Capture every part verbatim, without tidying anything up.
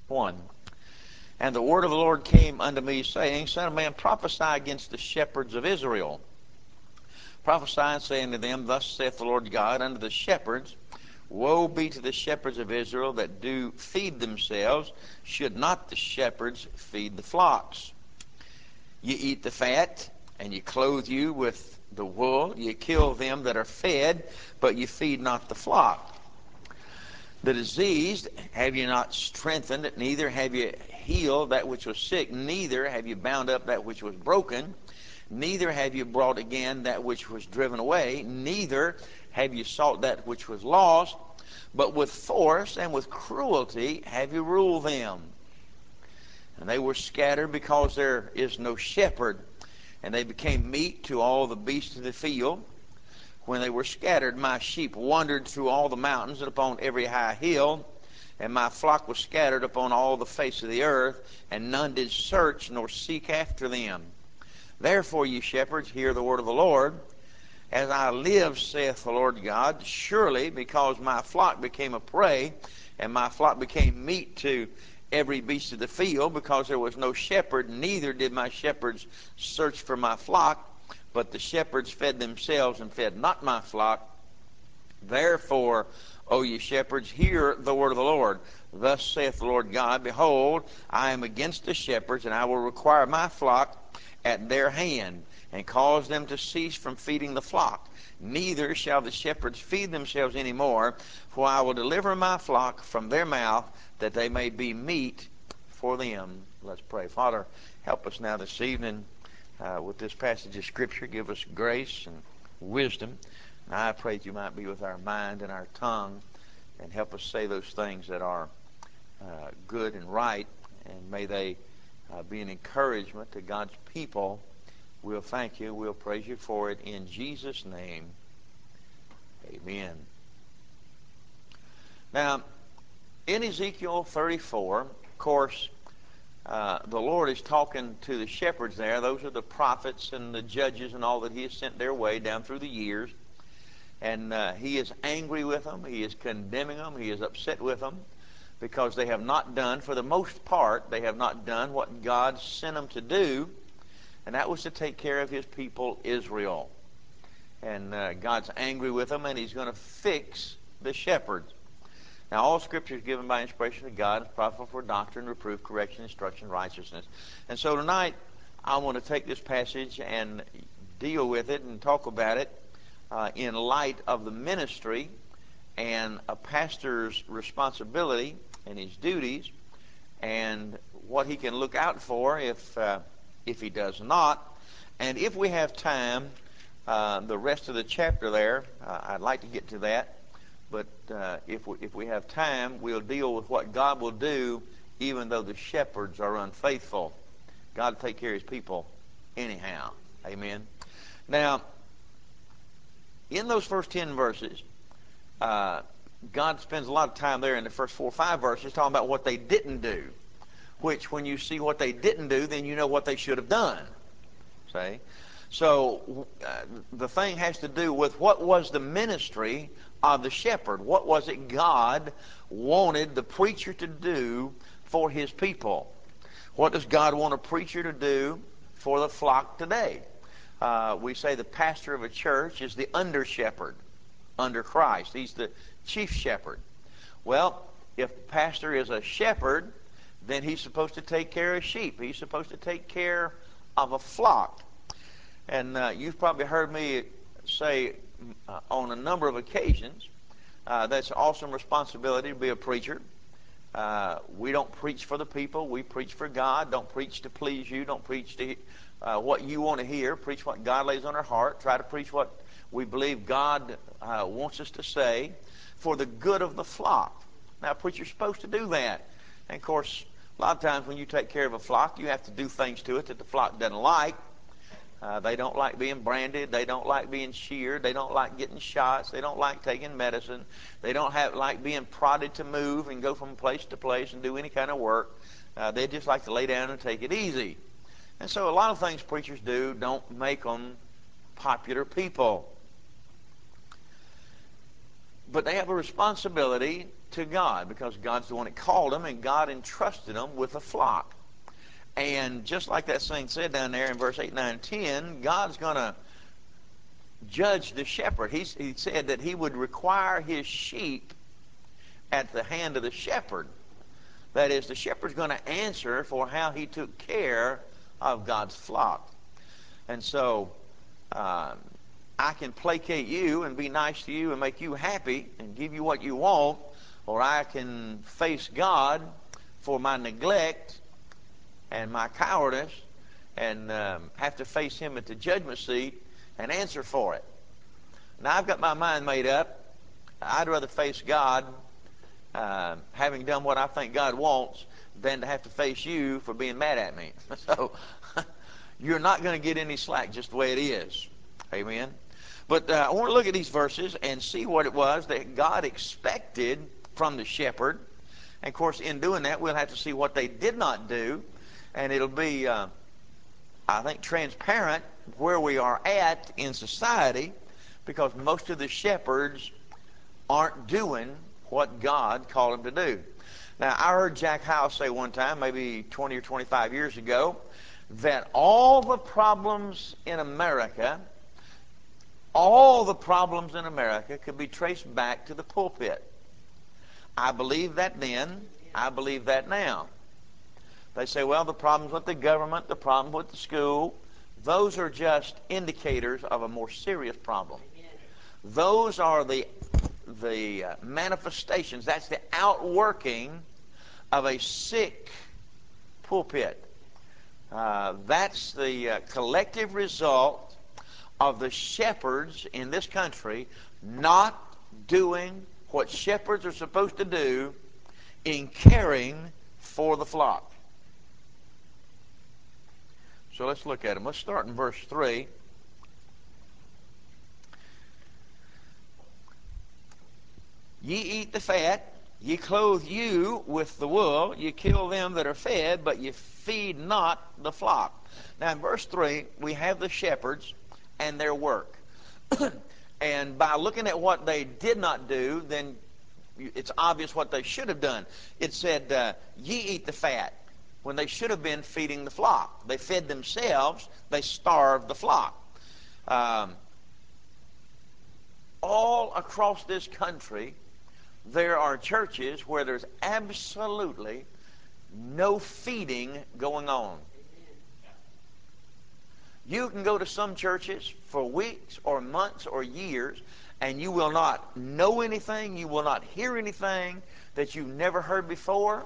one. And the word of the Lord came unto me, saying, Son of man, prophesy against the shepherds of Israel. Prophesy and say unto them, Thus saith the Lord God unto the shepherds, Woe be to the shepherds of Israel that do feed themselves. Should not the shepherds feed the flocks? You eat the fat, and you clothe you with the wool. You kill them that are fed, but you feed not the flock. The diseased have you not strengthened, neither have you healed that which was sick, neither have you bound up that which was broken, neither have you brought again that which was driven away, neither have you sought that which was lost, but with force and with cruelty have you ruled them. And they were scattered because there is no shepherd, and they became meat to all the beasts of the field. When they were scattered, my sheep wandered through all the mountains and upon every high hill, and my flock was scattered upon all the face of the earth, and none did search nor seek after them. Therefore, ye shepherds, hear the word of the Lord. As I live, saith the Lord God, surely because my flock became a prey, and my flock became meat to every beast of the field, because there was no shepherd, neither did my shepherds search for my flock, but the shepherds fed themselves and fed not my flock. Therefore, O ye shepherds, hear the word of the Lord. Thus saith the Lord God, Behold, I am against the shepherds, and I will require my flock at their hand, and cause them to cease from feeding the flock. Neither shall the shepherds feed themselves any more, for I will deliver my flock from their mouth, that they may be meat for them. Let's pray. Father, help us now this evening uh, with this passage of Scripture. Give us grace and wisdom. And I pray that you might be with our mind and our tongue, and help us say those things that are uh, good and right, and may they uh, be an encouragement to God's people. We'll thank you. We'll praise you for it in Jesus' name. Amen. Now, in Ezekiel thirty-four, of course, uh, the Lord is talking to the shepherds there. Those are the prophets and the judges and all that he has sent their way down through the years. And uh, he is angry with them. He is condemning them. He is upset with them because they have not done, for the most part, they have not done what God sent them to do, and that was to take care of his people, Israel. And uh, God's angry with them, and he's going to fix the shepherds. Now, all Scripture is given by inspiration of God, is profitable for doctrine, reproof, correction, instruction, righteousness. And so tonight, I want to take this passage and deal with it and talk about it uh, in light of the ministry and a pastor's responsibility and his duties, and what he can look out for if uh, if he does not. And if we have time, uh, the rest of the chapter there, uh, I'd like to get to that. But uh, if, we, if we have time, we'll deal with what God will do even though the shepherds are unfaithful. God will take care of his people anyhow. Amen. Now, in those first ten verses, uh, God spends a lot of time there in the first four or five verses talking about what they didn't do, which when you see what they didn't do, then you know what they should have done. See? So uh, the thing has to do with what was the ministry of the shepherd. What was it God wanted the preacher to do for his people? What does God want a preacher to do for the flock today? Uh, we say the pastor of a church is the under shepherd under Christ. He's the chief shepherd. Well, if the pastor is a shepherd, then he's supposed to take care of sheep. He's supposed to take care of a flock. And uh, you've probably heard me say uh, on a number of occasions, uh, that's an awesome responsibility to be a preacher. Uh, we don't preach for the people. We preach for God. Don't preach to please you. Don't preach to uh, what you want to hear. Preach what God lays on our heart. Try to preach what we believe God uh, wants us to say for the good of the flock. Now, a preacher's supposed to do that. And, of course, a lot of times when you take care of a flock, you have to do things to it that the flock doesn't like. Uh, they don't like being branded. They don't like being sheared. They don't like getting shots. They don't like taking medicine. They don't have like being prodded to move and go from place to place and do any kind of work. Uh, they just like to lay down and take it easy. And so a lot of things preachers do don't make them popular people. But they have a responsibility to God, because God's the one that called them, and God entrusted them with a flock. And just like that saint said down there in verse eight, nine, ten, God's going to judge the shepherd. He's, he said that he would require his sheep at the hand of the shepherd. That is, the shepherd's going to answer for how he took care of God's flock. And so uh, I can placate you and be nice to you and make you happy and give you what you want, or I can face God for my neglect and my cowardice and um, have to face him at the judgment seat and answer for it. Now, I've got my mind made up. I'd rather face God uh, having done what I think God wants than to have to face you for being mad at me. So you're not going to get any slack, just the way it is. Amen. But uh, I want to look at these verses and see what it was that God expected from the shepherd. And of course, in doing that, we'll have to see what they did not do. And it'll be, uh, I think, transparent where we are at in society, because most of the shepherds aren't doing what God called them to do. Now, I heard Jack House say one time, maybe twenty or twenty-five years ago, that all the problems in America, all the problems in America could be traced back to the pulpit. I believe that then. I believe that now. They say, well, the problems with the government, the problem with the school, those are just indicators of a more serious problem. Those are the, the uh, manifestations. That's the outworking of a sick pulpit. Uh, that's the uh, collective result of the shepherds in this country not doing what shepherds are supposed to do in caring for the flock. So let's look at them. Let's start in verse three. Ye eat the fat, ye clothe you with the wool, ye kill them that are fed, but ye feed not the flock. Now in verse three, we have the shepherds and their work. And by looking at what they did not do, then it's obvious what they should have done. It said, uh, ye eat the fat, when they should have been feeding the flock. They fed themselves, they starved the flock. Um, all across this country, there are churches where there's absolutely no feeding going on. You can go to some churches for weeks or months or years, and you will not know anything, you will not hear anything that you've never heard before.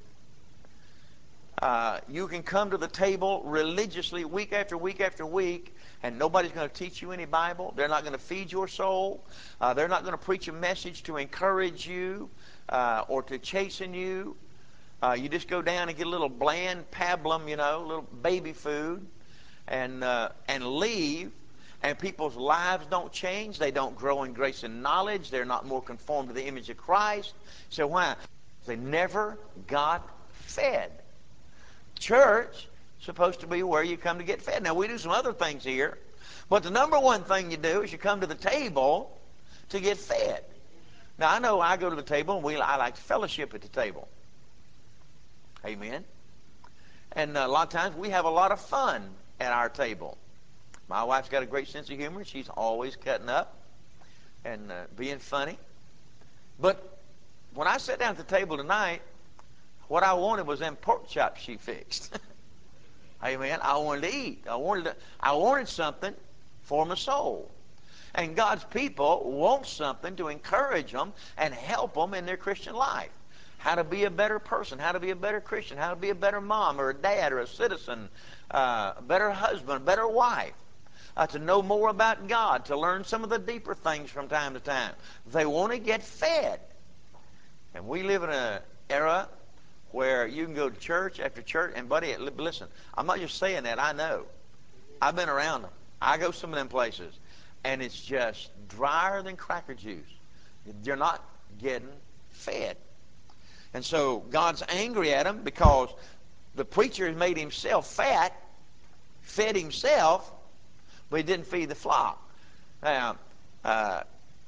Uh, you can come to the table religiously week after week after week, and nobody's going to teach you any Bible. They're not going to feed your soul. Uh, they're not going to preach a message to encourage you uh, or to chasten you. Uh, you just go down and get a little bland pablum, you know, a little baby food, and uh, and leave. And people's lives don't change. They don't grow in grace and knowledge. They're not more conformed to the image of Christ. So why? They never got fed. Church is supposed to be where you come to get fed. Now, we do some other things here, but the number one thing you do is you come to the table to get fed. Now, I know I go to the table, and we I like to fellowship at the table. Amen. And a lot of times we have a lot of fun at our table. My wife's got a great sense of humor. She's always cutting up and uh, being funny. But when I sat down at the table tonight, what I wanted was them pork chops she fixed. Amen. I wanted to eat. I wanted to, I wanted something for my soul. And God's people want something to encourage them and help them in their Christian life. How to be a better person, how to be a better Christian, how to be a better mom or a dad or a citizen, uh, a better husband, a better wife. Uh, to know more about God, to learn some of the deeper things from time to time. They want to get fed. And we live in an era where you can go to church after church, and buddy, listen, I'm not just saying that, I know. I've been around them. I go some of them places, and it's just drier than cracker juice. You're not getting fed. And so God's angry at them because the preacher has made himself fat, fed himself, but he didn't feed the flock. Now, uh,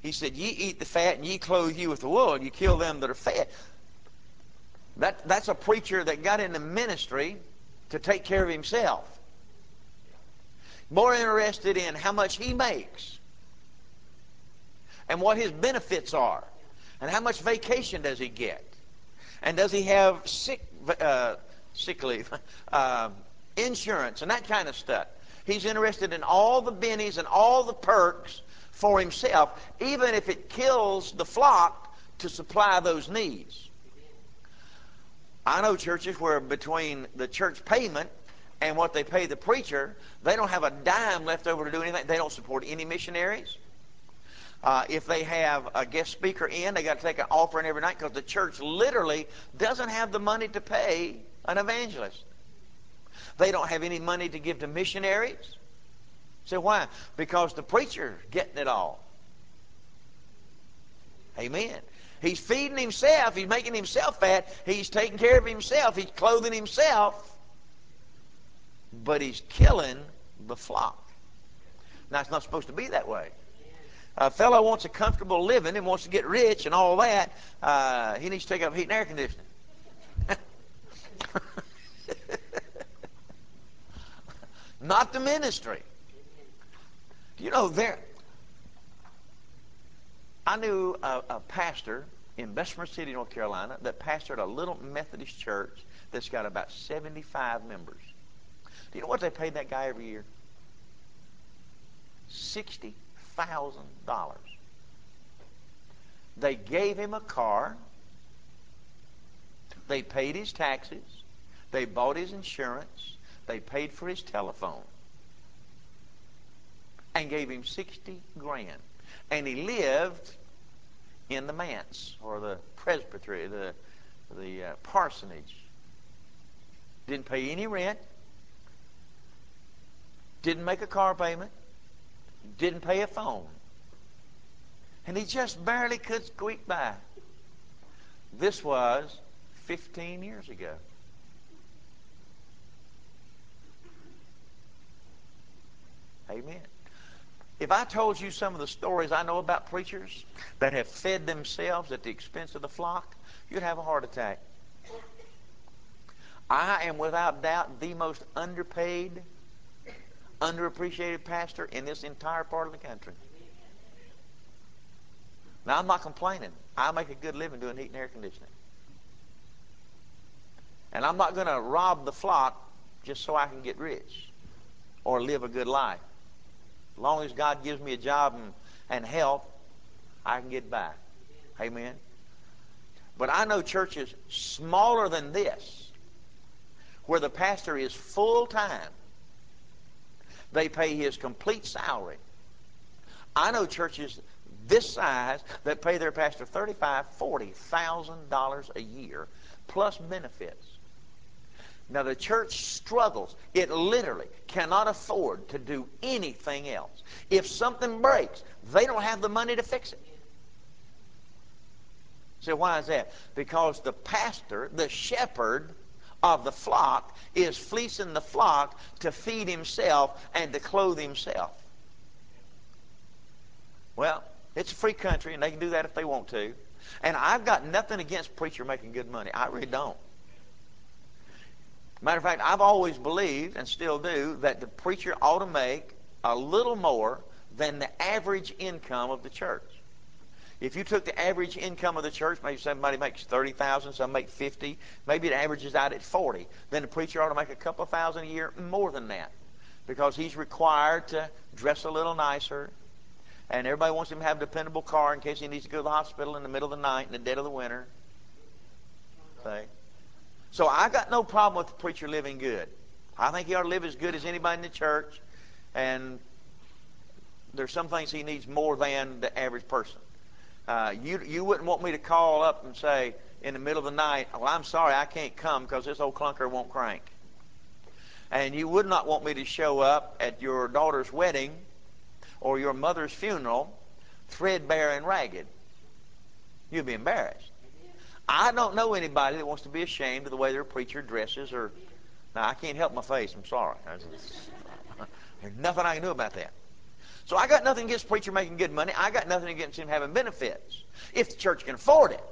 He said, ye eat the fat and ye clothe you with the wool, and you kill them that are fed. That, that's a preacher that got into ministry to take care of himself. More interested in how much he makes and what his benefits are and how much vacation does he get and does he have sick, uh, sick leave, uh, insurance and that kind of stuff. He's interested in all the bennies and all the perks for himself, even if it kills the flock to supply those needs. I know churches where between the church payment and what they pay the preacher, they don't have a dime left over to do anything. They don't support any missionaries. Uh, if they have a guest speaker in, they got to take an offering every night because the church literally doesn't have the money to pay an evangelist. They don't have any money to give to missionaries. So why? Because the preacher's getting it all. Amen. He's feeding himself. He's making himself fat. He's taking care of himself. He's clothing himself. But he's killing the flock. Now, it's not supposed to be that way. A fellow wants a comfortable living and wants to get rich and all that. Uh, he needs to take up heat and air conditioning. Not the ministry. You know, there... I knew a, a pastor in Bessemer City, North Carolina, that pastored a little Methodist church that's got about seventy-five members. Do you know what they paid that guy every year? sixty thousand dollars. They gave him a car. They paid his taxes. They bought his insurance. They paid for his telephone. And gave him sixty grand. And he lived in the manse or the presbytery, the, the uh, parsonage. Didn't pay any rent. Didn't make a car payment. Didn't pay a phone. And he just barely could squeak by. This was fifteen years ago. Amen. If I told you some of the stories I know about preachers that have fed themselves at the expense of the flock, you'd have a heart attack. I am without doubt the most underpaid, underappreciated pastor in this entire part of the country. Now, I'm not complaining. I make a good living doing heat and air conditioning. And I'm not going to rob the flock just so I can get rich or live a good life. As long as God gives me a job and, and health, I can get by. Amen. But I know churches smaller than this, where the pastor is full-time. They pay his complete salary. I know churches this size that pay their pastor thirty-five thousand dollars, forty thousand dollars a year, plus benefits. Now, the church struggles. It literally cannot afford to do anything else. If something breaks, they don't have the money to fix it. So why is that? Because the pastor, the shepherd of the flock, is fleecing the flock to feed himself and to clothe himself. Well, it's a free country, and they can do that if they want to. And I've got nothing against preacher making good money. I really don't. Matter of fact, I've always believed, and still do, that the preacher ought to make a little more than the average income of the church. If you took the average income of the church, maybe somebody makes thirty thousand dollars, some make fifty thousand dollars, maybe it averages out at forty thousand dollars, then the preacher ought to make a couple of thousand a year more than that, because he's required to dress a little nicer, and everybody wants him to have a dependable car in case he needs to go to the hospital in the middle of the night in the dead of the winter. See? So I got no problem with the preacher living good. I think he ought to live as good as anybody in the church, and there's some things he needs more than the average person. Uh, you, you wouldn't want me to call up and say in the middle of the night, well, I'm sorry, I can't come because this old clunker won't crank. And you would not want me to show up at your daughter's wedding or your mother's funeral threadbare and ragged. You'd be embarrassed. I don't know anybody that wants to be ashamed of the way their preacher dresses. Or now, I can't help my face. I'm sorry. There's nothing I can do about that. So I got nothing against preacher making good money. I got nothing against him having benefits, if the church can afford it.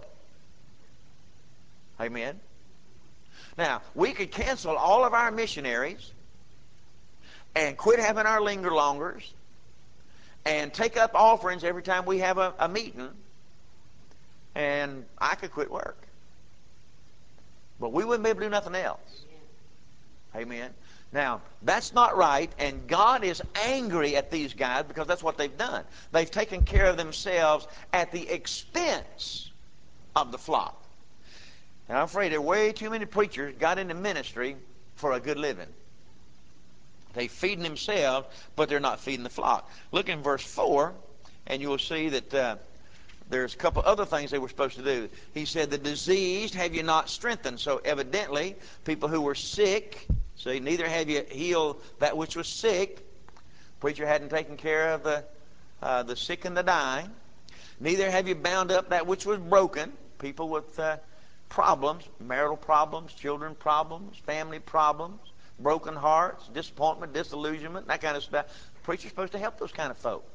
Amen. Now, we could cancel all of our missionaries and quit having our linger-longers and take up offerings every time we have a, a meeting, and I could quit work. But we wouldn't be able to do nothing else. Amen. Now, that's not right, and God is angry at these guys because that's what they've done. They've taken care of themselves at the expense of the flock. And I'm afraid there are way too many preachers got into ministry for a good living. They're feeding themselves, but they're not feeding the flock. Look in verse four, and you will see that uh, there's a couple other things they were supposed to do. He said, the diseased have you not strengthened. So evidently, people who were sick, see, neither have you healed that which was sick. Preacher hadn't taken care of the, uh, the sick and the dying. Neither have you bound up that which was broken. People with uh, problems, marital problems, children problems, family problems, broken hearts, disappointment, disillusionment, that kind of stuff. The preacher's supposed to help those kind of folks.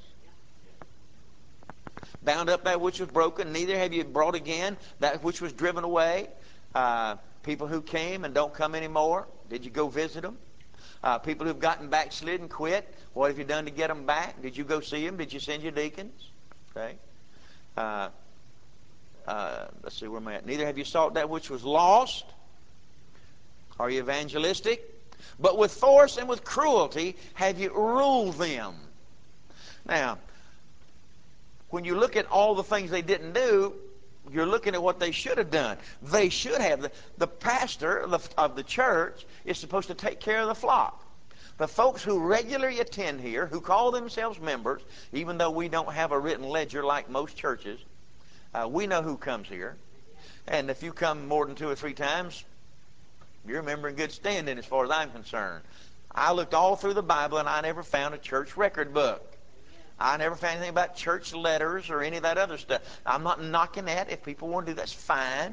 Bound up that which was broken, neither have you brought again that which was driven away. Uh, people who came and don't come anymore, did you go visit them? Uh, people who've gotten backslid and quit, what have you done to get them back? Did you go see them? Did you send your deacons? Okay. Uh, uh, let's see where I'm at. Neither have you sought that which was lost. Are you evangelistic? But with force and with cruelty have you ruled them. Now, when you look at all the things they didn't do, you're looking at what they should have done. They should have. The, the pastor of the, of the church is supposed to take care of the flock. The folks who regularly attend here, who call themselves members, even though we don't have a written ledger like most churches, uh, we know who comes here. And if you come more than two or three times, you're a member in good standing as far as I'm concerned. I looked all through the Bible and I never found a church record book. I never found anything about church letters or any of that other stuff. I'm not knocking that. If people want to do that, that's fine.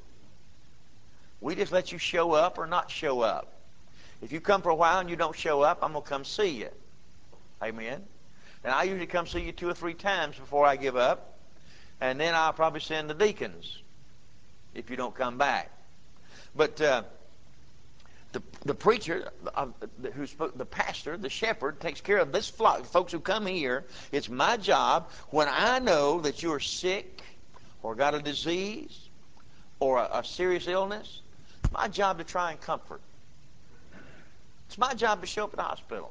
We just let you show up or not show up. If you come for a while and you don't show up, I'm going to come see you. Amen. And I usually come see you two or three times before I give up. And then I'll probably send the deacons if you don't come back. But uh, the, the preacher, uh, who's the pastor, the shepherd, takes care of this flock. The folks who come here, it's my job when I know that you're sick or got a disease or a, a serious illness, it's my job to try and comfort. It's my job to show up at the hospital.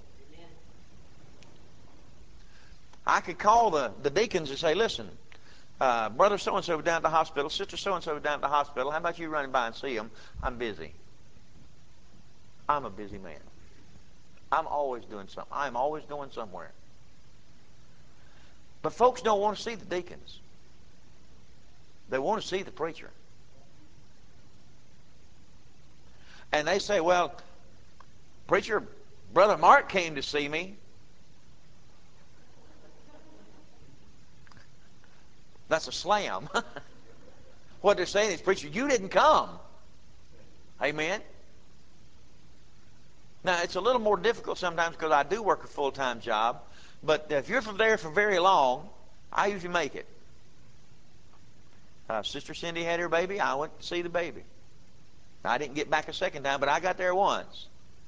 I could call the, the deacons and say, listen, uh, brother so-and-so down at the hospital, sister so-and-so down at the hospital, how about you running by and see them? I'm busy. I'm a busy man. I'm always doing something. I'm always going somewhere. But folks don't want to see the deacons. They want to see the preacher. And they say, well, preacher, Brother Mark came to see me. That's a slam. What they're saying is, preacher, you didn't come. Amen. Now, it's a little more difficult sometimes because I do work a full-time job. But if you're from there for very long, I usually make it. Uh, Sister Cindy had her baby. I went to see the baby. I didn't get back a second time, but I got there once.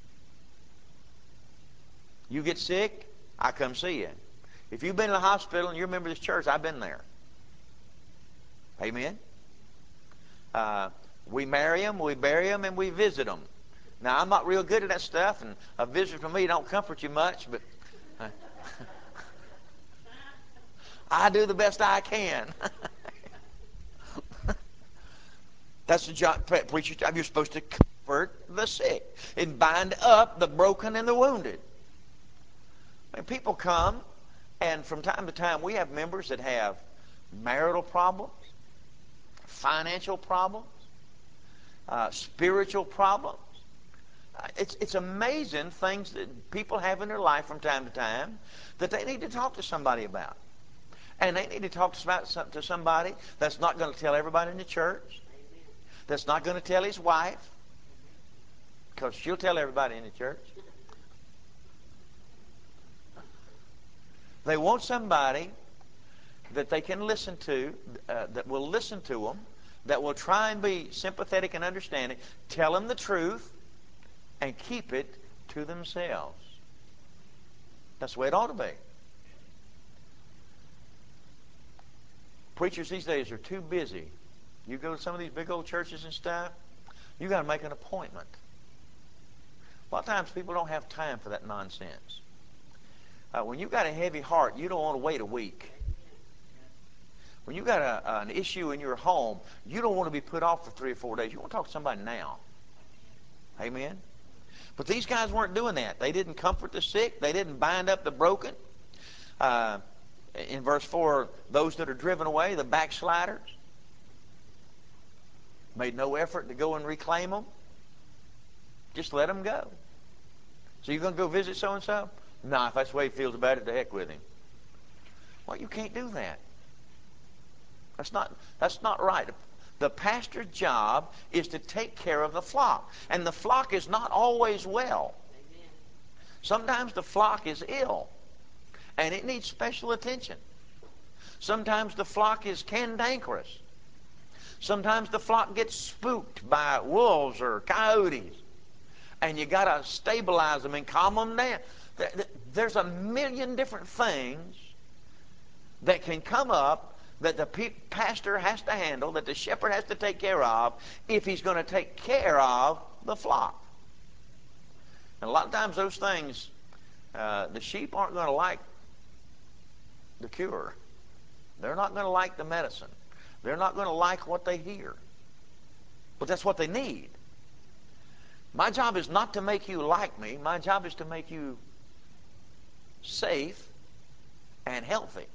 You get sick, I come see you. If you've been in the hospital and you're a member of this church, I've been there. Amen. Uh, we marry them, we bury them, and we visit them. Now, I'm not real good at that stuff, and a visit from me don't comfort you much, but uh, I do the best I can. That's the job, preacher's job. You're supposed to comfort the sick and bind up the broken and the wounded. I mean, people come, and from time to time, we have members that have marital problems, financial problems, uh, spiritual problems. Uh, it's, it's amazing things that people have in their life from time to time that they need to talk to somebody about. And they need to talk to, to somebody that's not going to tell everybody in the church, that's not going to tell his wife, because she'll tell everybody in the church. They want somebody that they can listen to, uh, that will listen to them, that will try and be sympathetic and understanding, tell them the truth, and keep it to themselves. That's the way it ought to be. Preachers these days are too busy. You go to some of these big old churches and stuff, you got to make an appointment. A lot of times people don't have time for that nonsense. Uh, when you've got a heavy heart, you don't want to wait a week. When you've got a, an issue in your home, you don't want to be put off for three or four days. You want to talk to somebody now. Amen? But these guys weren't doing that. They didn't comfort the sick. They didn't bind up the broken. Uh, in verse four, those that are driven away, the backsliders, made no effort to go and reclaim them. Just let them go. So you're going to go visit so-and-so? No, if that's the way he feels about it, to heck with him. Well, you can't do that. That's not, that's not right. The pastor's job is to take care of the flock. And the flock is not always well. Sometimes the flock is ill, and it needs special attention. Sometimes the flock is cantankerous. Sometimes the flock gets spooked by wolves or coyotes, and you got to stabilize them and calm them down. There's a million different things that can come up that the pastor has to handle, that the shepherd has to take care of, if he's going to take care of the flock. And a lot of times those things, uh, the sheep aren't going to like the cure. They're not going to like the medicine. They're not going to like what they hear. But that's what they need. My job is not to make you like me. My job is to make you safe and healthy.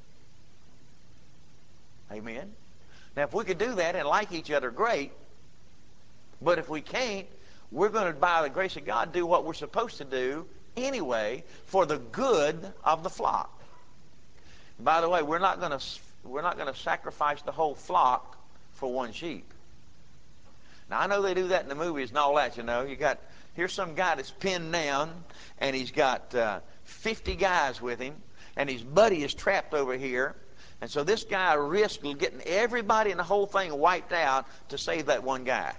Amen? Now, if we could do that and like each other, great. But if we can't, we're going to, by the grace of God, do what we're supposed to do anyway for the good of the flock. By the way, we're not going to we're not going to sacrifice the whole flock for one sheep. Now, I know they do that in the movies and all that, you know. You got, here's some guy that's pinned down, and he's got uh, fifty guys with him, and his buddy is trapped over here. And so this guy risks getting everybody in the whole thing wiped out to save that one guy.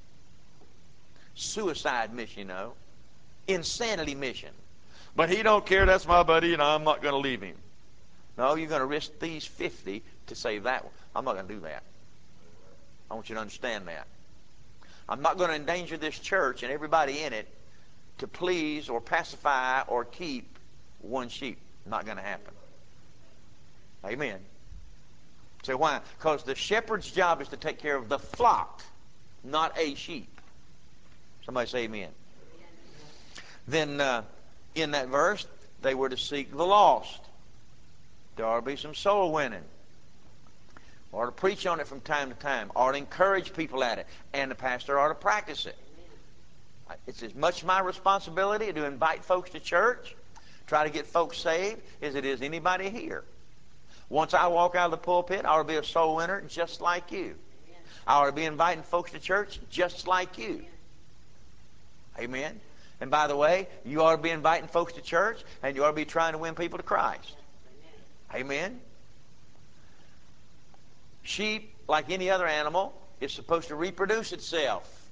Suicide mission, you know. Insanity mission. But he don't care, that's my buddy, and I'm not going to leave him. No, you're going to risk these fifty to save that one. I'm not going to do that. I want you to understand that. I'm not going to endanger this church and everybody in it to please or pacify or keep one sheep. Not going to happen. Amen. So why? Because the shepherd's job is to take care of the flock, not a sheep. Somebody say amen. Then uh, in that verse, they were to seek the lost. There ought to be some soul winning. Or to preach on it from time to time. Or to encourage people at it. And the pastor ought to practice it. It's as much my responsibility to invite folks to church, try to get folks saved, as it is anybody here. Once I walk out of the pulpit, I ought to be a soul winner just like you. I ought to be inviting folks to church just like you. Amen? And by the way, you ought to be inviting folks to church, and you ought to be trying to win people to Christ. Amen? Sheep, like any other animal, is supposed to reproduce itself.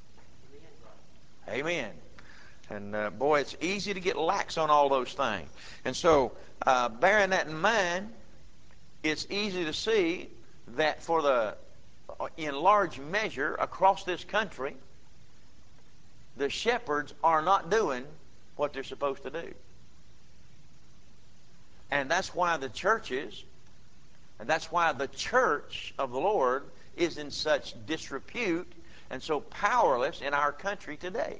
Amen. And uh, boy, it's easy to get lax on all those things. And so, uh, bearing that in mind, it's easy to see that for the, in large measure, across this country, the shepherds are not doing what they're supposed to do. And that's why the churches, and that's why the church of the Lord is in such disrepute and so powerless in our country today.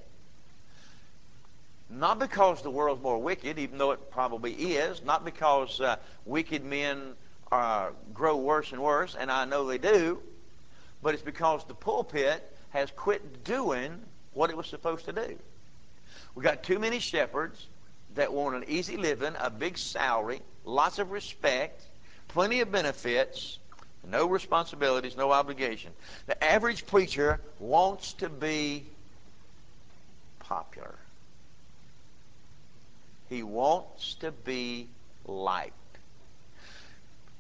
Not because the world's more wicked, even though it probably is. Not because uh, wicked men uh, grow worse and worse, and I know they do. But it's because the pulpit has quit doing what it was supposed to do. We've got too many shepherds that want an easy living, a big salary, lots of respect, plenty of benefits, no responsibilities, no obligation. The average preacher wants to be popular. He wants to be liked.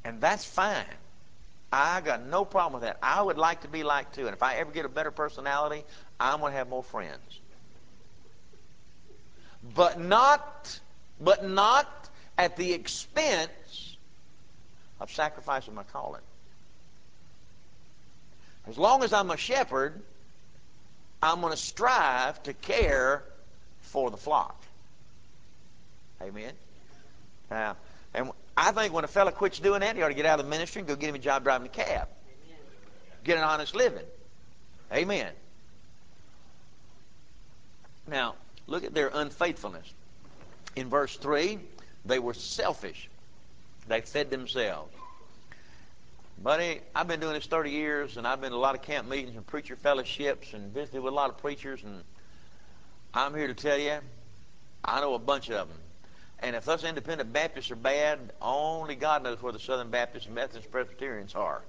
And that's fine. I got no problem with that. I would like to be like too. And if I ever get a better personality, I'm going to have more friends. But not, but not at the expense of sacrificing my calling. As long as I'm a shepherd, I'm going to strive to care for the flock. Amen? Now, and I think when a fella quits doing that, he ought to get out of the ministry and go get him a job driving a cab. Get an honest living. Amen. Now, look at their unfaithfulness. In verse three, they were selfish. They fed themselves. Buddy, I've been doing this thirty years, and I've been to a lot of camp meetings and preacher fellowships and visited with a lot of preachers, and I'm here to tell you, I know a bunch of them. And if us independent Baptists are bad, only God knows where the Southern Baptists and Methodist Presbyterians are.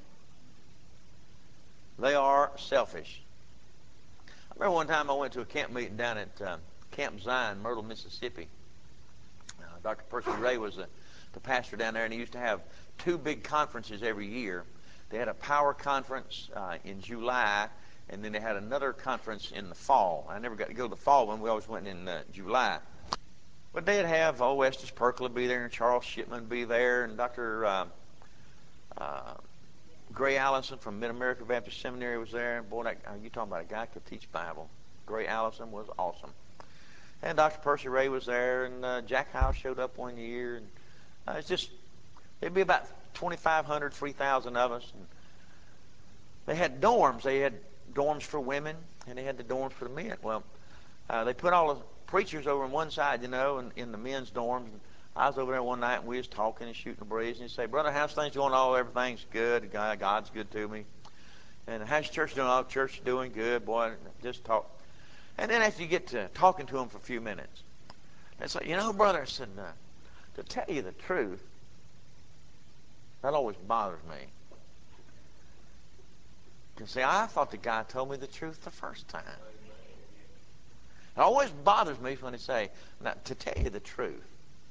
They are selfish. I remember one time I went to a camp meeting down at uh, Camp Zion, Myrtle, Mississippi. Uh, Doctor Percy Ray was the, the pastor down there, and he used to have two big conferences every year. They had a power conference uh, in July, and then they had another conference in the fall. I never got to go to the fall one. We always went in uh, July. But they'd have, oh, Estes Perkle be there, and Charles Shipman be there, and Doctor Uh, uh, Gray Allison from Mid-America Baptist Seminary was there. And boy, that, uh, you talking about a guy who could teach Bible. Gray Allison was awesome. And Doctor Percy Ray was there, and uh, Jack House showed up one year. And uh, it's just, there'd be about twenty-five hundred, three thousand of us. And they had dorms. They had dorms for women, and they had the dorms for the men. Well, uh, they put all the preachers over on one side, you know, in, in the men's dorms. And I was over there one night, and we was talking and shooting the breeze. And he'd say, "Brother, how's things going? Oh, everything's good. God, God's good to me. And how's church doing? Oh, church is doing good, boy." Just talk. And then after you get to talking to him for a few minutes, they say, "You know, brother," I said, uh, "to tell you the truth, that always bothers me. Because, see, I thought the guy told me the truth the first time. It always bothers me when they say, now, to tell you the truth,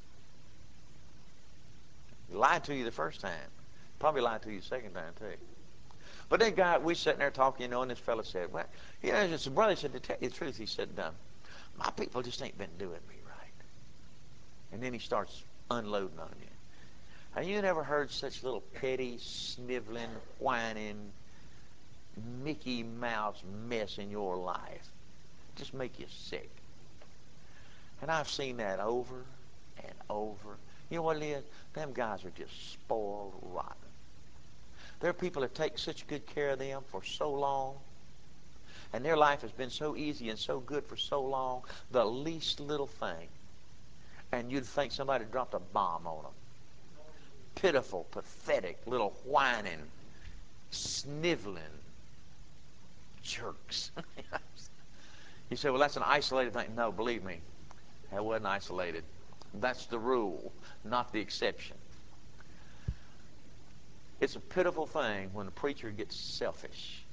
he lied to you the first time. Probably lied to you the second time, too." But that guy, we sitting there talking, you know, and this fellow said, "Well, you know," his brother said, "to tell you the truth," he said, um, "my people just ain't been doing me right." And then he starts unloading on you. Have you never heard such little petty, sniveling, whining, Mickey Mouse mess in your life? Just make you sick. And I've seen that over and over. You know what it is? Them guys are just spoiled rotten. There are people that take such good care of them for so long, and their life has been so easy and so good for so long, the least little thing, and you'd think somebody dropped a bomb on them. Pitiful, pathetic, little whining, sniveling jerks. You say, "Well, that's an isolated thing." No, believe me, that wasn't isolated. That's the rule, not the exception. It's a pitiful thing when the preacher gets selfish.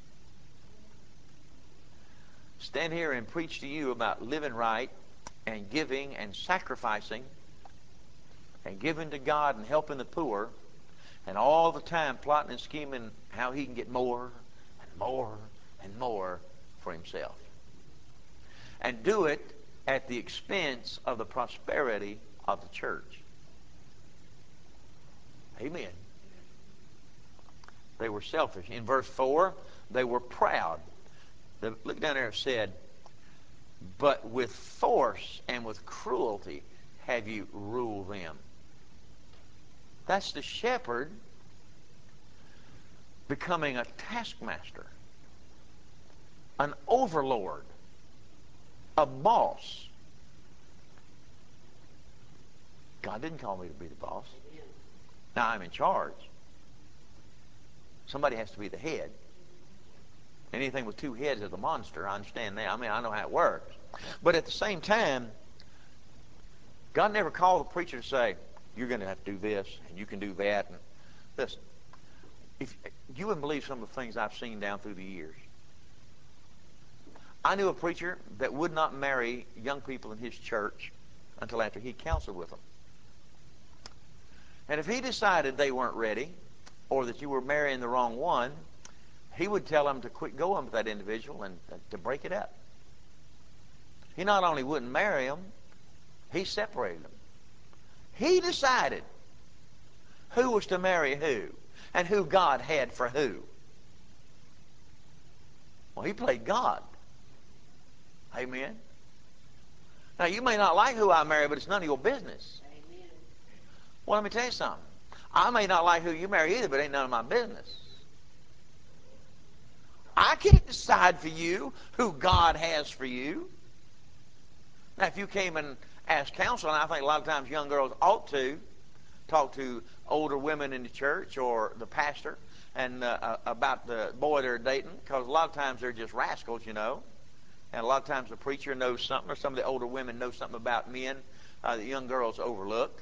Stand here and preach to you about living right and giving and sacrificing and giving to God and helping the poor, and all the time plotting and scheming how he can get more and more and more for himself. And do it at the expense of the prosperity of the church. Amen. They were selfish. In verse four, they were proud. The, look down there, it said, "But with force and with cruelty have you ruled them." That's the shepherd becoming a taskmaster, an overlord, a boss. God didn't call me to be the boss. Now I'm in charge. Somebody has to be the head. Anything with two heads is a monster. I understand that. I mean, I know how it works. But at the same time, God never called the preacher to say, "You're going to have to do this, and you can do that." And listen, if you wouldn't believe some of the things I've seen down through the years. I knew a preacher that would not marry young people in his church until after he counseled with them. And if he decided they weren't ready, or that you were marrying the wrong one, he would tell them to quit going with that individual and to break it up. He not only wouldn't marry them, he separated them. He decided who was to marry who and who God had for who. Well, he played God. Amen. Now, you may not like who I marry, but it's none of your business. Amen. Well, let me tell you something. I may not like who you marry either, but it ain't none of my business. I can't decide for you who God has for you. Now, if you came and asked counsel, and I think a lot of times young girls ought to talk to older women in the church or the pastor and uh, about the boy they're dating, because a lot of times they're just rascals, you know. And a lot of times the preacher knows something, or some of the older women know something about men uh, that young girls overlook.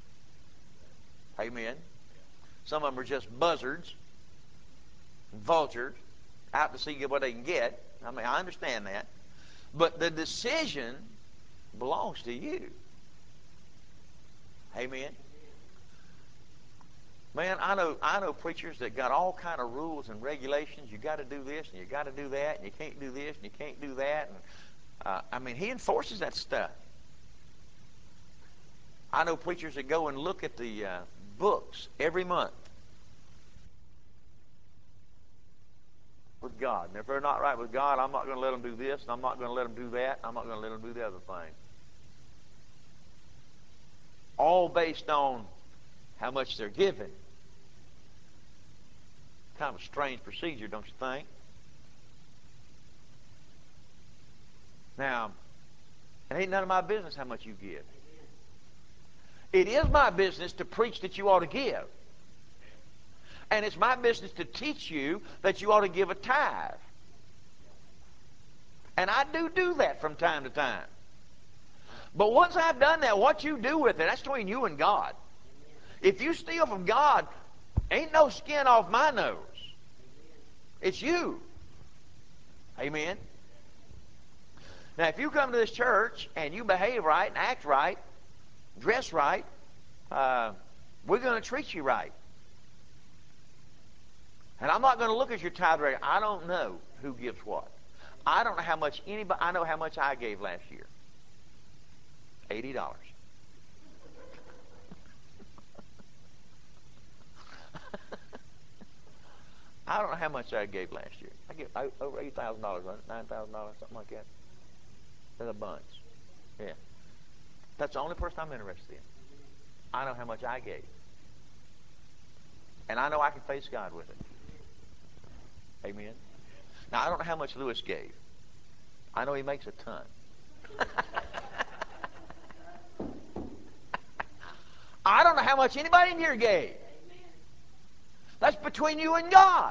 Amen. Some of them are just buzzards, vultures, out to see what they can get. I mean, I understand that. But the decision belongs to you. Amen. Man, I know I know preachers that got all kind of rules and regulations. You got to do this and you got to do that, and you can't do this and you can't do that. And uh, I mean, he enforces that stuff. I know preachers that go and look at the uh, books every month with God. And if they're not right with God, I'm not going to let them do this, and I'm not going to let them do that, and I'm not going to let them do the other thing. All based on how much they're given. Kind of a strange procedure, don't you think? Now, it ain't none of my business how much you give. It is my business to preach that you ought to give. And it's my business to teach you that you ought to give a tithe. And I do do that from time to time. But once I've done that, what you do with it, that's between you and God. If you steal from God, ain't no skin off my nose. It's you. Amen. Now, if you come to this church and you behave right and act right, dress right, uh, we're going to treat you right. And I'm not going to look at your tithe rate. I don't know who gives what. I don't know how much anybody, I know how much I gave last year. eighty dollars. I don't know how much I gave last year. I gave over eight thousand dollars, nine thousand dollars, something like that. That's a bunch. Yeah. That's the only person I'm interested in. I know how much I gave. And I know I can face God with it. Amen. Now, I don't know how much Lewis gave. I know he makes a ton. I don't know how much anybody in here gave. That's between you and God.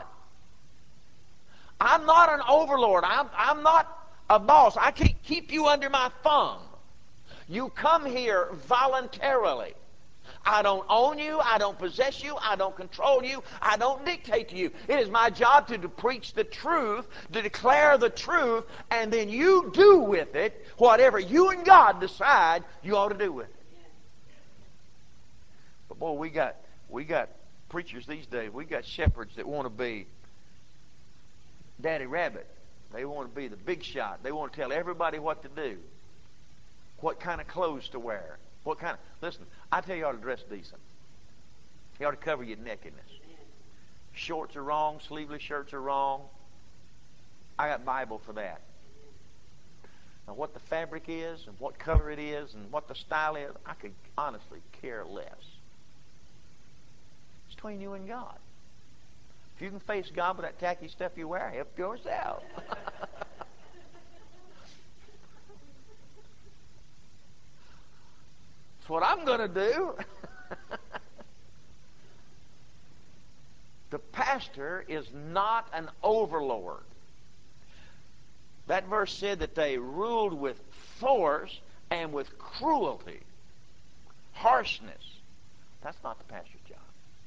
I'm not an overlord. I'm, I'm not a boss. I can't keep you under my thumb. You come here voluntarily. I don't own you. I don't possess you. I don't control you. I don't dictate to you. It is my job to, to preach the truth, to declare the truth, and then you do with it whatever you and God decide you ought to do with it. But boy, we got we got preachers these days. We got shepherds that want to be Daddy Rabbit. They want to be the big shot. They want to tell everybody what to do, what kind of clothes to wear, what kind of... Listen, I tell you, you ought to dress decent. You ought to cover your nakedness. Shorts are wrong. Sleeveless shirts are wrong. I got Bible for that. Now, what the fabric is and what color it is and what the style is, I could honestly care less. It's between you and God. If you can face God with that tacky stuff you wear, help yourself. That's what I'm going to do. The pastor is not an overlord. That verse said that they ruled with force and with cruelty, harshness. That's not the pastor's job.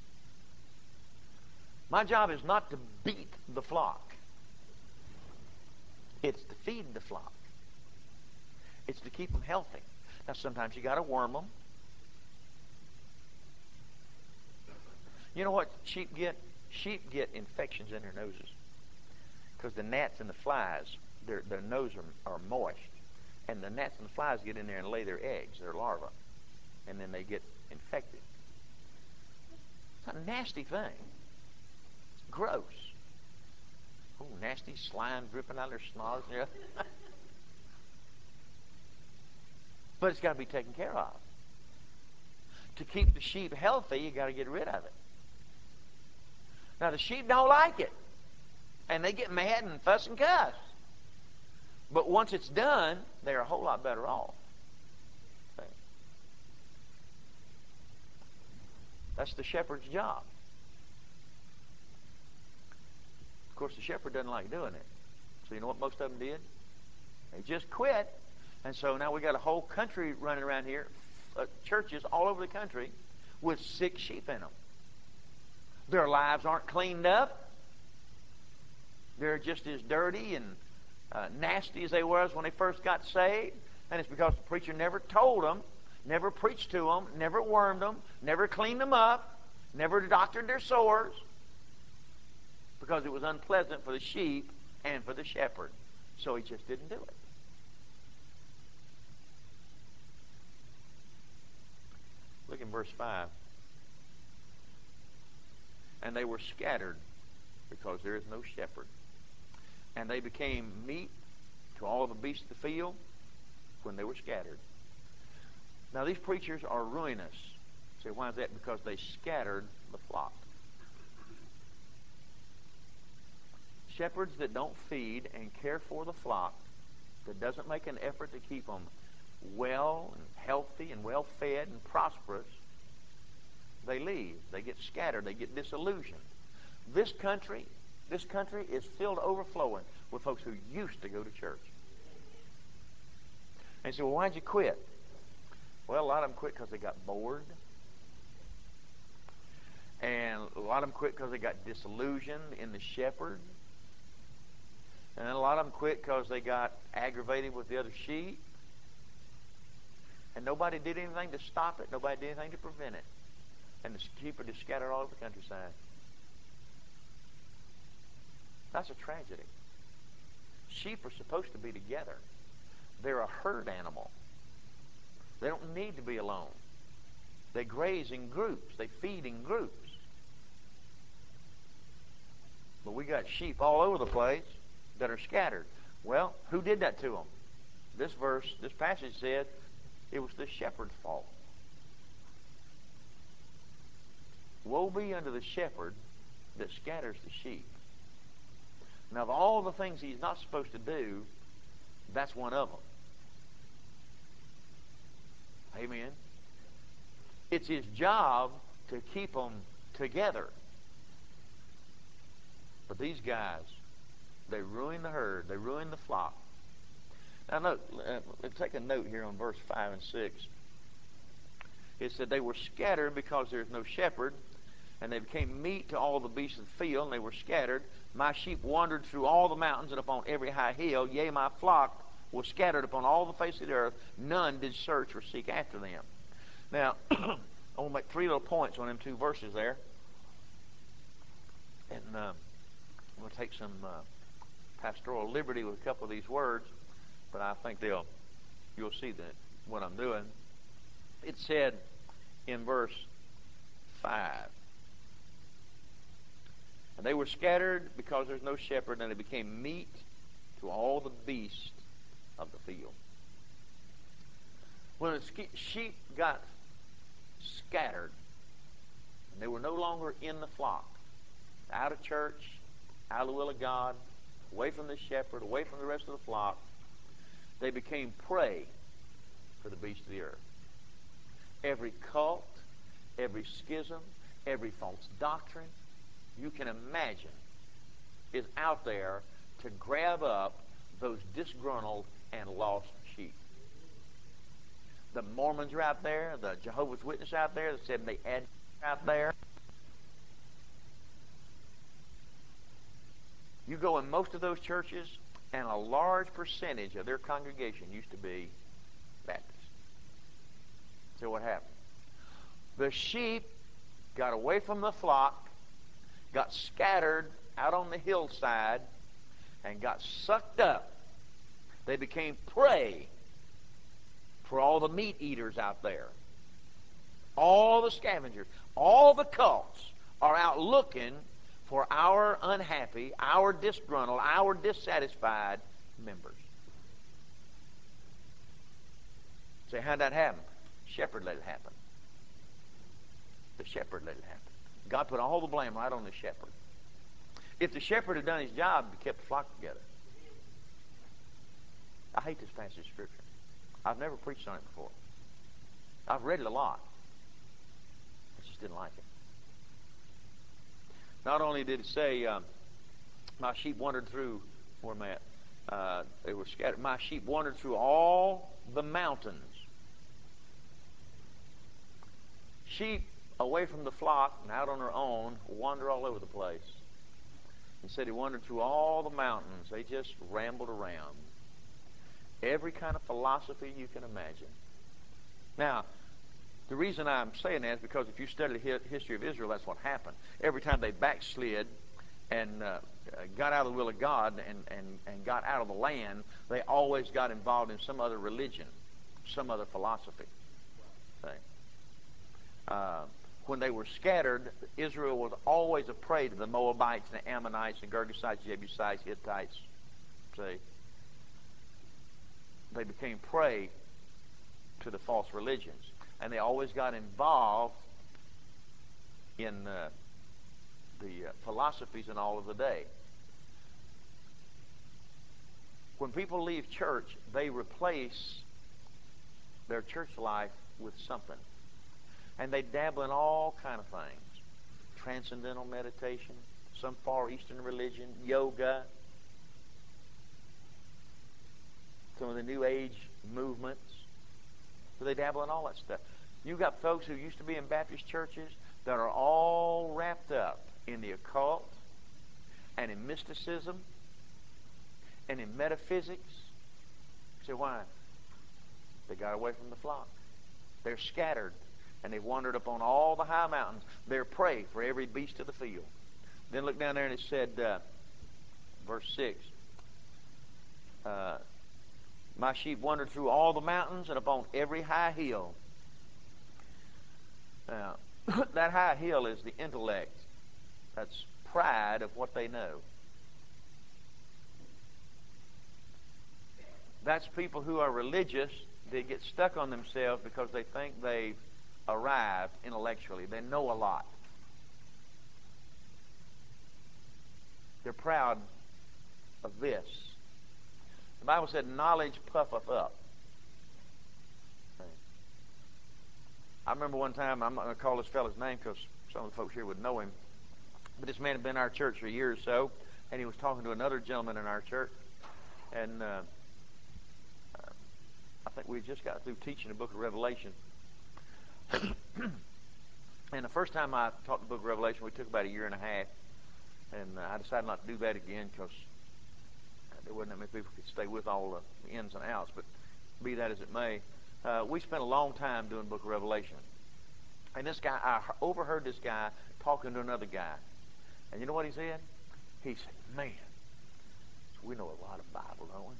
My job is not to beat the flock. It's to feed the flock. It's to keep them healthy. Now, sometimes you got to worm them. You know what sheep get? Sheep get infections in their noses because the gnats and the flies, their, their nose are, are moist. And the gnats and the flies get in there and lay their eggs, their larvae. And then they get infected. It's a nasty thing. It's gross. Oh, nasty slime dripping out of their snots. Yeah. But it's got to be taken care of. To keep the sheep healthy, you got to get rid of it. Now, the sheep don't like it. And they get mad and fuss and cuss. But once it's done, they're a whole lot better off. See? That's the shepherd's job. Of course, the shepherd doesn't like doing it. So you know what most of them did? They just quit. And so now we got a whole country running around here, uh, churches all over the country with sick sheep in them. Their lives aren't cleaned up. They're just as dirty and uh, nasty as they was when they first got saved. And it's because the preacher never told them, never preached to them, never wormed them, never cleaned them up, never doctored their sores, because it was unpleasant for the sheep and for the shepherd. So he just didn't do it. Look in verse five. And they were scattered because there is no shepherd. And they became meat to all the beasts of the field when they were scattered. Now these preachers are ruinous. Say, why is that? Because they scattered the flock. Shepherds that don't feed and care for the flock, that doesn't make an effort to keep them well and healthy and well fed and prosperous, they leave. They get scattered. They get disillusioned. This country, this country is filled to overflowing with folks who used to go to church. And you say, well, why'd you quit? Well, a lot of them quit because they got bored. And a lot of them quit because they got disillusioned in the shepherd. And then a lot of them quit because they got aggravated with the other sheep. And nobody did anything to stop it. Nobody did anything to prevent it. And the sheep are just scattered all over the countryside. That's a tragedy. Sheep are supposed to be together. They're a herd animal. They don't need to be alone. They graze in groups. They feed in groups. But we got sheep all over the place that are scattered. Well, who did that to them? This verse, this passage said it was the shepherd's fault. Woe be unto the shepherd that scatters the sheep. Now, of all the things he's not supposed to do, that's one of them. Amen. It's his job to keep them together. But these guys, they ruin the herd. They ruin the flock. Now, note, uh, let's take a note here on verse five and six. It said, they were scattered because there's no shepherd, and they became meat to all the beasts of the field, and they were scattered. My sheep wandered through all the mountains and upon every high hill. Yea, my flock was scattered upon all the face of the earth. None did search or seek after them. Now, I want to make three little points on them two verses there. And um, I'm going to take some uh, pastoral liberty with a couple of these words, but I think they'll, you'll see that what I'm doing. It said in verse five, and they were scattered because there's no shepherd, and they became meat to all the beasts of the field. When the sheep got scattered, and they were no longer in the flock, out of church, out of the will of God, away from the shepherd, away from the rest of the flock, they became prey for the beasts of the earth. Every cult, every schism, every false doctrine you can imagine is out there to grab up those disgruntled and lost sheep. The Mormons are out there, the Jehovah's Witnesses out there, the Seventh-day Adventists out there. You go in most of those churches, and a large percentage of their congregation used to be Baptist. So what happened? The sheep got away from the flock, got scattered out on the hillside, and got sucked up. They became prey for all the meat eaters out there. All the scavengers, all the cults are out looking for our unhappy, our disgruntled, our dissatisfied members. Say, how'd that happen? Shepherd let it happen. The shepherd let it happen. God put all the blame right on the shepherd. If the shepherd had done his job, he kept the flock together. I hate this passage of Scripture. I've never preached on it before. I've read it a lot. I just didn't like it. Not only did it say, um, my sheep wandered through, where am I at? Uh, they were scattered. My sheep wandered through all the mountains. Sheep away from the flock and out on their own wander all over the place. He said he wandered through all the mountains. They just rambled around. Every kind of philosophy you can imagine. Now, the reason I'm saying that is because if you study the history of Israel, that's what happened. Every time they backslid and uh, got out of the will of God and, and, and got out of the land, they always got involved in some other religion, some other philosophy. See? Uh, when they were scattered, Israel was always a prey to the Moabites, the Ammonites, the Girgashites, Jebusites, Hittites. See? They became prey to the false religions. And they always got involved in uh, the uh, philosophies and all of the day. When people leave church, they replace their church life with something. And they dabble in all kind of things. Transcendental meditation, some Far Eastern religion, yoga, some of the New Age movements. So they dabble in all that stuff. You've got folks who used to be in Baptist churches that are all wrapped up in the occult and in mysticism and in metaphysics. So why? They got away from the flock. They're scattered, and they've wandered upon all the high mountains. They're prey for every beast of the field. Then look down there, and it said, uh, verse six, uh, my sheep wandered through all the mountains and upon every high hill. Now, that high hill is the intellect. That's pride of what they know. That's people who are religious. They get stuck on themselves because they think they've arrived intellectually. They know a lot. They're proud of this. The Bible said, knowledge puffeth up. I remember one time, I'm not going to call this fellow's name because some of the folks here would know him, but this man had been in our church for a year or so, and he was talking to another gentleman in our church, and uh, uh, I think we just got through teaching the book of Revelation. And the first time I taught the book of Revelation, we took about a year and a half, and uh, I decided not to do that again because there wasn't that many people who could stay with all the ins and outs, but be that as it may, uh, we spent a long time doing the book of Revelation. And this guy, I overheard this guy talking to another guy. And you know what he said? He said, man, we know a lot of Bible, don't we?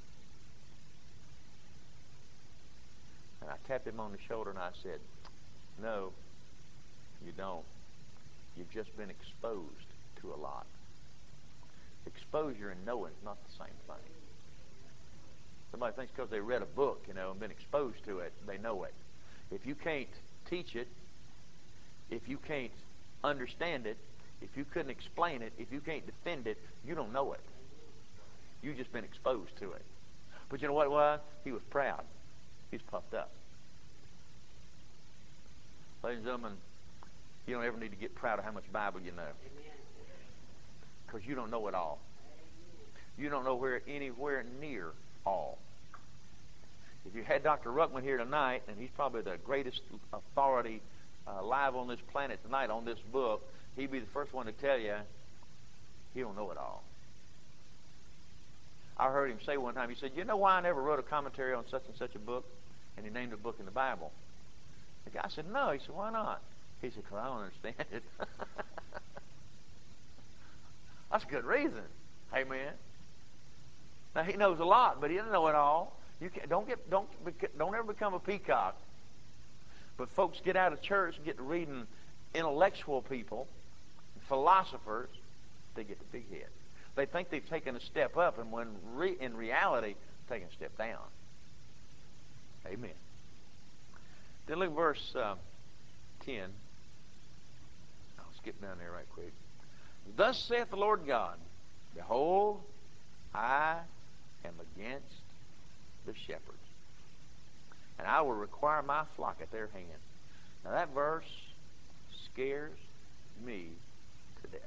And I tapped him on the shoulder and I said, no, you don't. You've just been exposed to a lot. Exposure and knowing is not the same thing. Somebody thinks because they read a book, you know, and been exposed to it, they know it. If you can't teach it, if you can't understand it, if you couldn't explain it, if you can't defend it, you don't know it. You've just been exposed to it. But you know what it was? He was proud. He was puffed up. Ladies and gentlemen, you don't ever need to get proud of how much Bible you know. Because you don't know it all. You don't know where anywhere near all. If you had Doctor Ruckman here tonight, and he's probably the greatest authority uh, live on this planet tonight on this book, he'd be the first one to tell you he don't know it all. I heard him say one time, he said, you know why I never wrote a commentary on such and such a book? And he named a book in the Bible. The guy said, no. He said, why not? He said, because I don't understand it. That's a good reason. Amen. Now, he knows a lot, but he doesn't know it all. You can't, don't get don't don't ever become a peacock. But folks get out of church and get to reading intellectual people, philosophers. They get the big head. They think they've taken a step up, and when re, in reality, they're taking a step down. Amen. Then look at verse uh, ten. I'll skip down there right quick. Thus saith the Lord God, behold, I am against the shepherds, and I will require my flock at their hand. Now that verse scares me to death.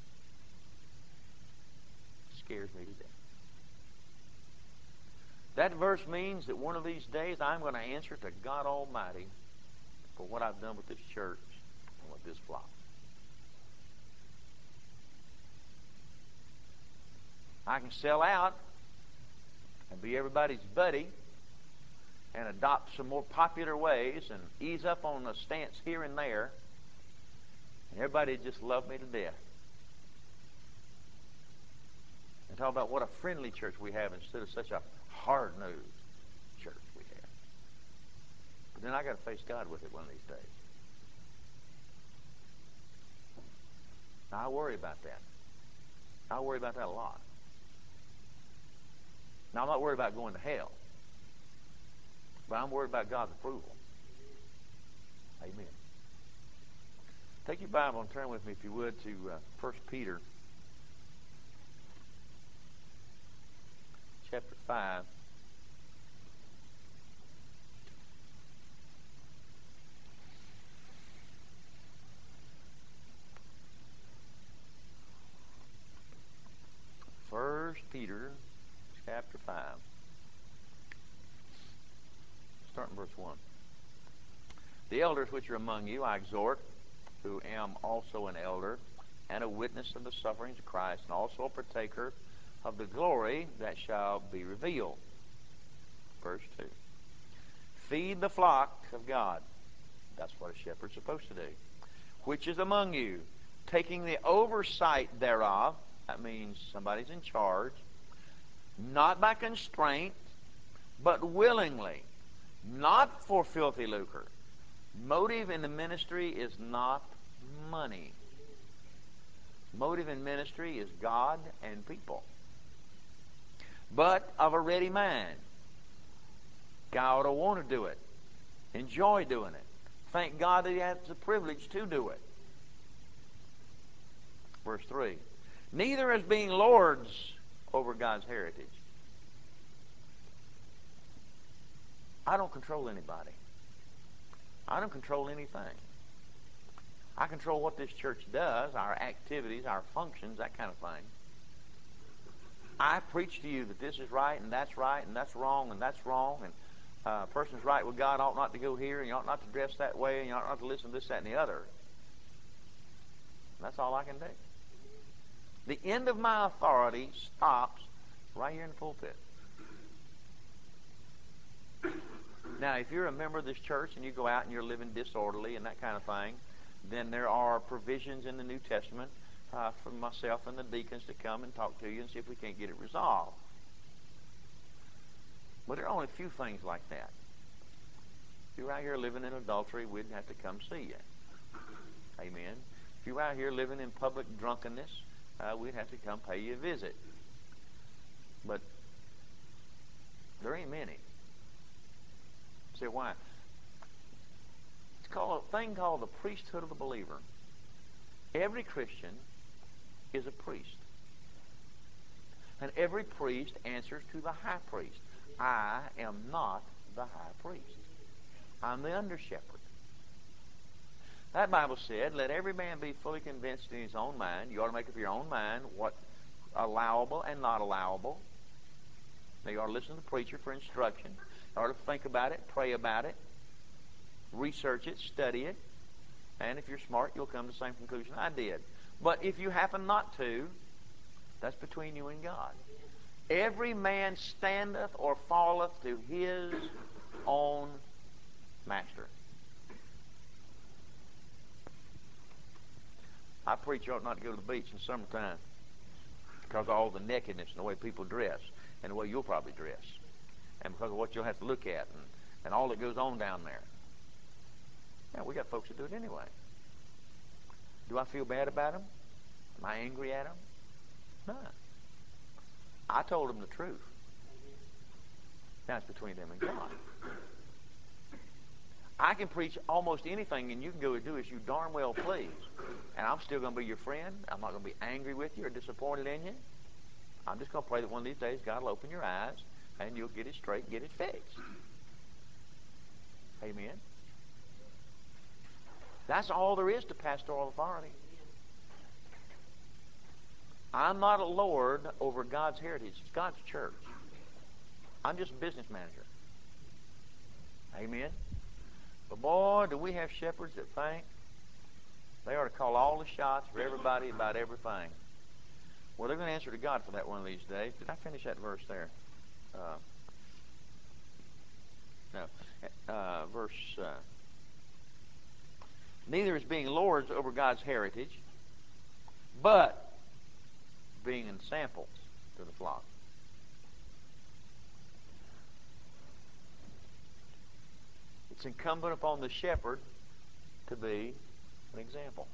Scares me to death. That verse means that one of these days I'm going to answer to God Almighty for what I've done with this church and with this flock. I can sell out and be everybody's buddy and adopt some more popular ways and ease up on a stance here and there, and everybody just love me to death. And talk about what a friendly church we have instead of such a hard-nosed church we have. But then I got to face God with it one of these days. Now, I worry about that. I worry about that a lot. Now, I'm not worried about going to hell, but I'm worried about God's approval. Amen. Take your Bible and turn with me, if you would, to uh, First Peter chapter five. First Peter chapter five. Start in verse one. The elders which are among you I exhort, who am also an elder, and a witness of the sufferings of Christ, and also a partaker of the glory that shall be revealed. Verse two. Feed the flock of God. That's what a shepherd's supposed to do. Which is among you, taking the oversight thereof. That means somebody's in charge. Not by constraint, but willingly. Not for filthy lucre. Motive in the ministry is not money. Motive in ministry is God and people. But of a ready mind. Guy ought to want to do it. Enjoy doing it. Thank God that he has the privilege to do it. Verse three. Neither as being lords over God's heritage. I don't control anybody. I don't control anything. I control what this church does, our activities, our functions, that kind of thing. I preach to you that this is right and that's right and that's wrong and that's wrong, and uh, a person's right with God ought not to go here, and you ought not to dress that way, and you ought not to listen to this, that, and the other. That's all I can do. The end of my authority stops right here in the pulpit. Now, if you're a member of this church and you go out and you're living disorderly and that kind of thing, then there are provisions in the New Testament uh, for myself and the deacons to come and talk to you and see if we can't get it resolved. But there are only a few things like that. If you're out here living in adultery, we'd have to come see you. Amen. If you're out here living in public drunkenness, uh, we'd have to come pay you a visit. But there ain't many. Say why? It's called a thing called the priesthood of the believer. Every Christian is a priest. And every priest answers to the high priest. I am not the high priest. I'm the under shepherd. That Bible said, let every man be fully convinced in his own mind. You ought to make up your own mind what's allowable and not allowable. Now, you ought to listen to the preacher for instruction. You ought to think about it, pray about it, research it, study it. And if you're smart, you'll come to the same conclusion I did. But if you happen not to, that's between you and God. Every man standeth or falleth to his own master. preach you ought not to go to the beach in the summertime because of all the nakedness and the way people dress and the way you'll probably dress and because of what you'll have to look at and, and all that goes on down there. Yeah, we got folks that do it anyway. Do I feel bad about them? Am I angry at them? No. I told them the truth. Now it's between them and God. I can preach almost anything and you can go and do as you darn well please. And I'm still going to be your friend. I'm not going to be angry with you or disappointed in you. I'm just going to pray that one of these days God will open your eyes and you'll get it straight, get it fixed. Amen. That's all there is to pastoral authority. I'm not a lord over God's heritage. It's God's church. I'm just a business manager. Amen. But boy, do we have shepherds that think they ought to call all the shots for everybody about everything. Well, they're going to answer to God for that one of these days. Did I finish that verse there? Uh, no. Uh, verse... Uh, Neither is being lords over God's heritage, but being ensamples to the flock. It's incumbent upon the shepherd to be an example.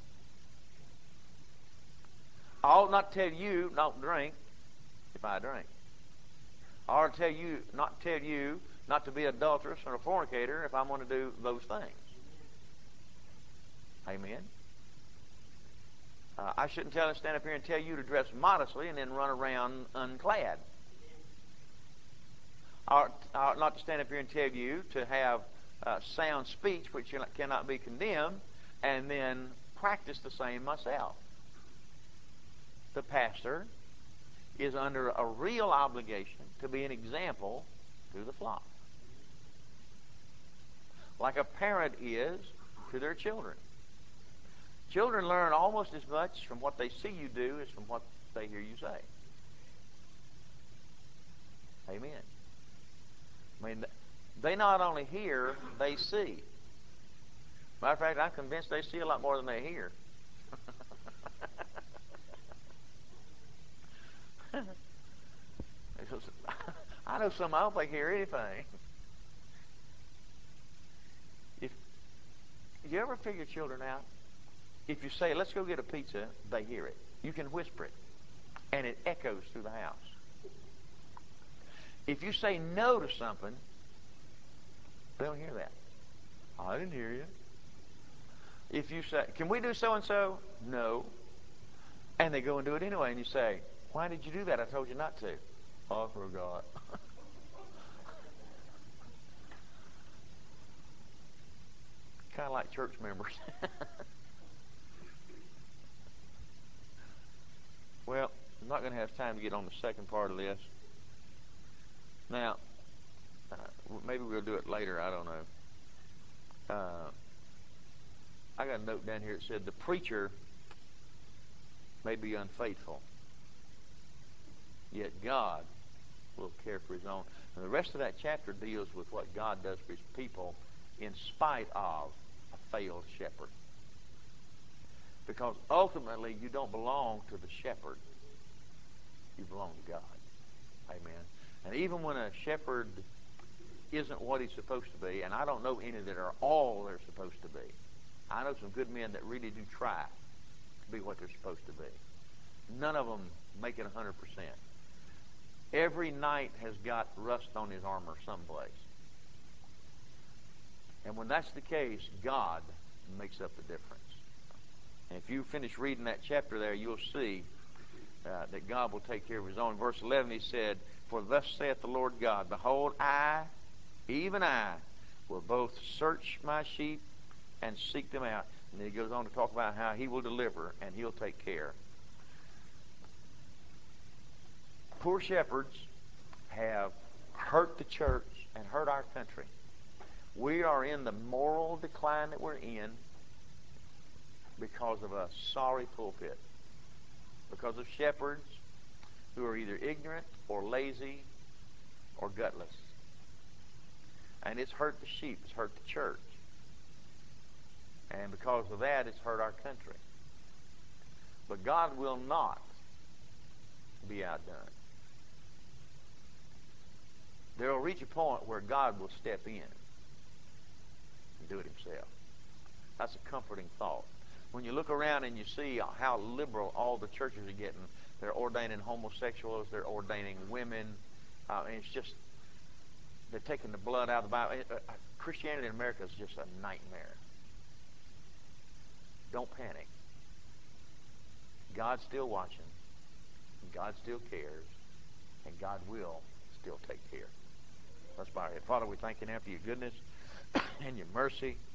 I ought not tell you not to drink if I drink. I ought to tell you not tell you not to be adulterous or a fornicator if I'm going to do those things. Amen. Uh, I shouldn't tell stand up here and tell you to dress modestly and then run around unclad. I ought, I ought not to stand up here and tell you to have uh, sound speech which cannot be condemned and then practice the same myself. The pastor is under a real obligation to be an example to the flock. Like a parent is to their children. Children learn almost as much from what they see you do as from what they hear you say. Amen. I mean, they not only hear, they see. Matter of fact, I'm convinced they see a lot more than they hear. I know some I don't think hear anything. If you ever figure children out, if you say, let's go get a pizza, they hear it. You can whisper it, and it echoes through the house. If you say no to something, they don't hear that. I didn't hear you. If you say, can we do so-and-so? No. And they go and do it anyway, and you say, why did you do that? I told you not to. I forgot. Kind of like church members. Well, I'm not going to have time to get on the second part of this. Now, uh, maybe we'll do it later. I don't know. Uh, I got a note down here that said the preacher may be unfaithful, yet God will care for his own. And the rest of that chapter deals with what God does for his people in spite of a failed shepherd. Because ultimately, you don't belong to the shepherd. You belong to God. Amen. And even when a shepherd isn't what he's supposed to be, and I don't know any that are all they're supposed to be. I know some good men that really do try to be what they're supposed to be. None of them make it one hundred percent. Every knight has got rust on his armor someplace. And when that's the case, God makes up the difference. And if you finish reading that chapter there, you'll see uh, that God will take care of his own. Verse eleven, he said, for thus saith the Lord God, behold, I, even I, will both search my sheep and seek them out. And then he goes on to talk about how he will deliver and he'll take care. Poor shepherds have hurt the church and hurt our country. We are in the moral decline that we're in because of a sorry pulpit. Because of shepherds who are either ignorant or lazy or gutless. And it's hurt the sheep. It's hurt the church. And because of that, it's hurt our country. But God will not be outdone. There will reach a point where God will step in and do it himself. That's a comforting thought. When you look around and you see how liberal all the churches are getting, they're ordaining homosexuals, they're ordaining women. Uh, and it's just, they're taking the blood out of the Bible. Christianity in America is just a nightmare. Don't panic. God's still watching. God still cares. And God will still take care. Let's bow our head. Father, we thank you now for your goodness and your mercy.